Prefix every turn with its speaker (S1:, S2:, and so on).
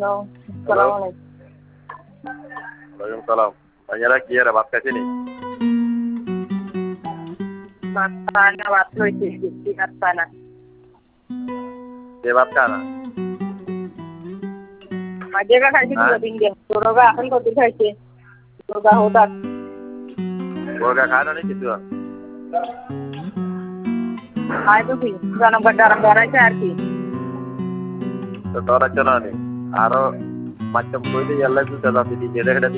S1: Hello,
S2: আসসালামু আলাইকুম।
S1: ওয়ালাইকুম সালাম। ভাইয়ারা কি এরা ভাত খাইছিনি?
S2: ভাত খায় না, ভাত হইছে, বেশি ভাত খায় না।
S1: কে ভাত খায় না?
S2: মাঝে가 খাইছে
S1: হ্যাঁ?
S2: 2-3 দিন। তোরগা এখন কত খাইছে? তোরগা হঠাৎ
S1: মুরগা খায় না নি কিছু?
S2: খায় তো কি? জনগণ ডরাইছে আর কি?
S1: তো ডরাচ্ছ না নি? আরো মাধ্যম কইলে ইয়াল্লা দুটা দাবি দিয়ে